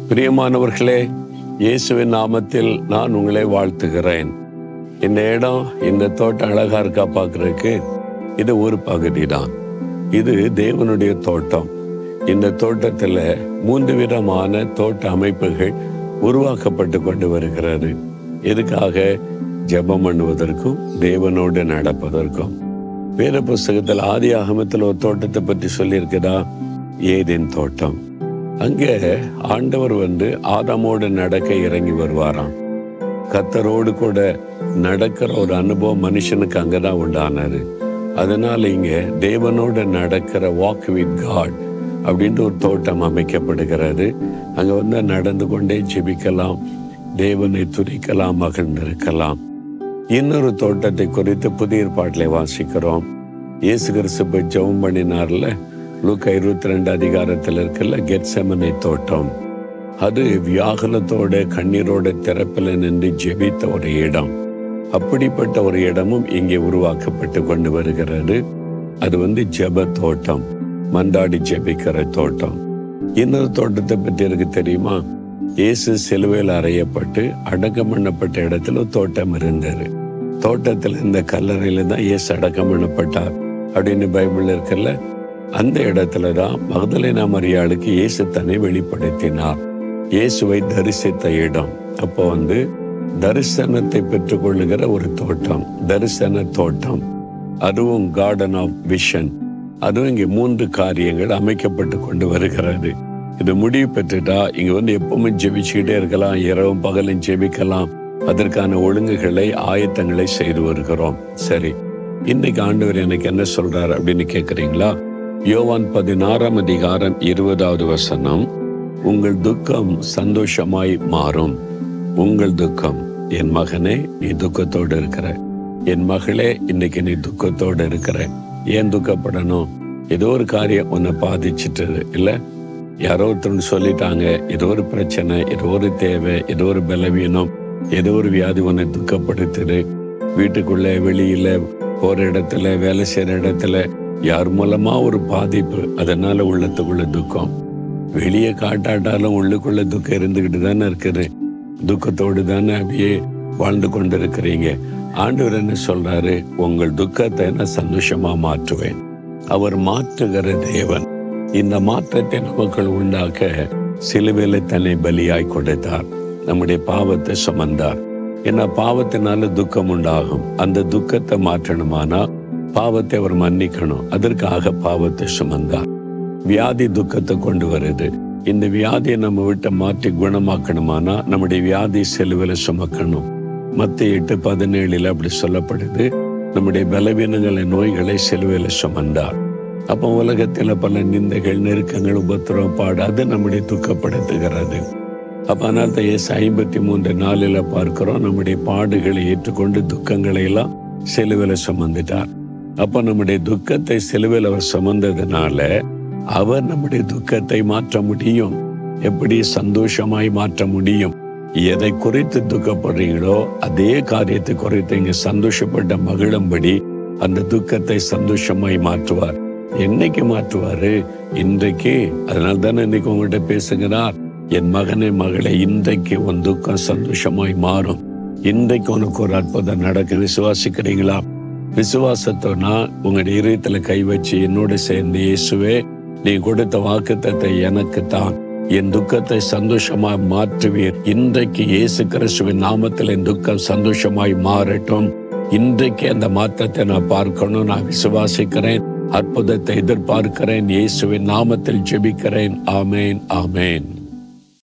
பிரியமானவர்களே, இயேசுவின் நாமத்தில் நான் உங்களை வாழ்த்துகிறேன். இந்த இடம், இந்த தோட்டம் அழகா இருக்கா பார்க்கறதுக்கு? இது ஒரு பகுதி தான். இது தேவனுடைய தோட்டம். இந்த தோட்டத்தில் 3 விதமான தோட்ட அமைப்புகள் உருவாக்கப்பட்டு கொண்டு வருகிறது. எதுக்காக? ஜெபம் பண்ணுவதற்கும் தேவனோடு நடப்பதற்கும். வேத புஸ்தகத்தில் ஆதியாகமத்தில் ஒரு தோட்டத்தை பற்றி சொல்லியிருக்கிறா, ஏதேன் தோட்டம். அங்கே ஆண்டவர் ஆதாமோடு நடக்க இறங்கி வருவாராம். கர்த்தரோடு கூட நடக்கிற ஒரு அனுபவம் மனுஷனுக்கு அங்கதான் உண்டானது. அதனால இங்க தேவனோடு நடக்கிற வாக் வித் காட் அப்படின்ட்டு ஒரு தோட்டம் அமைக்கப்படுகிறது. அங்க நடந்து கொண்டே ஜெபிக்கலாம், தேவனை துதிக்கலாம், மகிழ்ந்திருக்கலாம். இன்னொரு தோட்டத்தை குறித்து புதிய ஏற்பாட்டிலே வாசிக்கிறோம். இயேசு கிறிஸ்து போய் ஜெபம் பண்ணினார்ல, லூக்கா 22 அதிகாரத்தில் இருக்குல்ல, கெத்செமனே தோட்டம். அது வியாகுலத்தோட கண்ணீரோட திறப்பில் நின்று ஜெபித்த ஒரு இடம். அப்படிப்பட்ட ஒரு இடமும் இங்கே உருவாக்கப்பட்டு கொண்டு வருகிறது. அது ஜெப தோட்டம், மன்றாடி ஜெபிக்கிற தோட்டம். இன்னொரு தோட்டத்தை பற்றி எனக்கு தெரியுமா? இயேசு சிலுவையில் அறையப்பட்டு அடக்கம் பண்ணப்பட்ட இடத்துல ஒரு தோட்டம் இருந்தது. தோட்டத்தில் இந்த கல்லறையில தான் இயேசு அடக்கம் பண்ணப்பட்டார் அப்படின்னு பைபிள் இருக்குல்ல. அந்த இடத்துல தான் மகதலேனா மரியாளுக்கு இயேசு தன்னை வெளிப்படுத்தினார். இயேசுவை தரிசித்த இடம். அப்போ தரிசனத்தை பெற்றுக்கொள்ளுகிற ஒரு தோட்டம், தரிசன தோட்டம். அதுவும் கார்டன் ஆஃப் விஷன். அதுவும் இங்கே 3 காரியங்கள் அமைக்கப்பட்டு கொண்டு வருகிறது. இது முடிவு பெற்றுட்டா இங்க எப்பவுமே ஜெபிச்சுக்கிட்டே இருக்கலாம், இரவும் பகலும் ஜெபிக்கலாம். அதற்கான ஒழுங்குகளை, ஆயத்தங்களை செய்து வருகிறோம். சரி, இன்னைக்கு ஆண்டவர் எனக்கு என்ன சொல்றார் அப்படின்னு கேட்குறீங்களா? யோவான் 16 அதிகாரம் 20வது வசனம், உங்கள் துக்கம் சந்தோஷமாய் மாறும். உங்கள் துக்கம், என் மகனே நீ துக்கத்தோடு இருக்கிற, என் மகளே இன்னைக்கு நீ துக்கத்தோடு இருக்கிற. ஏன் துக்கப்படணும்? ஏதோ ஒரு காரியம் உன்னை பாதிச்சுட்டு இல்லை, யாரோ ஒருத்தர் சொல்லிட்டாங்க, ஏதோ ஒரு பிரச்சனை, ஏதோ ஒரு தேவை, ஏதோ ஒரு பலவீனம், ஏதோ ஒரு வியாதி உன்னை துக்கப்படுத்துது. வீட்டுக்குள்ள, வெளியில, போற இடத்துல, வேலை செய்யற இடத்துல யார் மூலமா ஒரு பாதிப்பு, அதனால உள்ளத்துக்குள்ள துக்கம். வெளியே காட்டாட்டாலும் உள்ளுக்குள்ள துக்கம் இருந்துகிட்டு தானே இருக்குது. துக்கத்தோடு தானே அப்படியே வாழ்ந்து கொண்டு இருக்கிறீங்க. ஆண்டவர் என்ன சொல்றாரு? உங்கள் துக்கத்தை நான் சந்தோஷமா மாற்றுவேன். அவர் மாற்றுகிற தேவன். இந்த மாற்றத்தை நமக்குள் உண்டாக்க சிலுவையில தன்னை பலியாய் கொடுத்தார். நம்முடைய பாவத்தை சுமந்தார். ஏன்னா பாவத்தினால துக்கம் உண்டாகும். அந்த துக்கத்தை மாற்றணுமானா பாவத்தை அவர் மன்னிக்கணும். அதற்காக பாவத்தை சுமந்தார். வியாதி துக்கத்தை கொண்டு வருது. இந்த வியாதியை நம்ம விட்டு மாற்றி குணமாக்கணுமானா நம்முடைய வியாதி சிலுவையில சுமக்கணும். மத்தேயு 8:17 அப்படி சொல்லப்படுது, நம்முடைய பலவீனங்களை, நோய்களை சிலுவையில சுமந்தார். அப்போ உலகத்துல பல நிந்தைகள், நெருக்கங்கள், உபத்திரவம், பாடு, அது நம்முடைய துக்கப்படுத்துகிறது. அப்ப அதனால தான் இயேசு 53:4 பார்க்கிறோம், நம்முடைய பாடுகளை ஏற்றுக்கொண்டு துக்கங்களை எல்லாம் சிலுவையில சுமந்துட்டார். அப்ப நம்முடைய துக்கத்தை சிலுவையில் அவர் சுமந்ததுனால அவர் நம்முடைய துக்கத்தை மாற்ற முடியும். எப்படி சந்தோஷமாய் மாற்ற முடியும்? எதை குறித்து துக்கப்படுறீங்களோ அதே காரியத்தை குறித்து இங்க சந்தோஷப்பட்ட மகிழும்படி அந்த துக்கத்தை சந்தோஷமாய் மாற்றுவார். என்னைக்கு மாற்றுவாரு? இன்றைக்கு. அதனால தானே இன்னைக்கு உங்கள்கிட்ட பேசுகிறார், என் மகனே, மகளே, இன்றைக்கு உன் துக்கம் சந்தோஷமாய் மாறும். இன்றைக்கு உனக்கு ஒரு அற்புதம் நடக்க. விசுவாசிக்கிறீங்களா? விசுவாசத்தோனா உங்களுடைய இதயத்துல கை வச்சு என்னோட சேர்ந்து, இயேசுவே நீ கொடுத்த வாக்குத்தத்தத்தை எனக்கு தான், என் துக்கத்தை சந்தோஷமாய் மாற்றுவீர். இன்றைக்கு இயேசு கிறிஸ்துவின் நாமத்தில் என் துக்கம் சந்தோஷமாய் மாறட்டும். இன்றைக்கு அந்த மாற்றத்தை நான் பார்க்கணும். நான் விசுவாசிக்கிறேன், அற்புதத்தை எதிர்பார்க்கிறேன். இயேசுவின் நாமத்தில் ஜெபிக்கிறேன். ஆமேன், ஆமேன்.